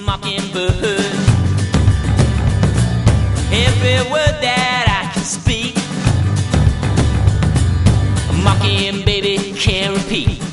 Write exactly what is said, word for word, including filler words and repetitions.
mockingbird. Every word that I can speak, a mocking baby can't repeat.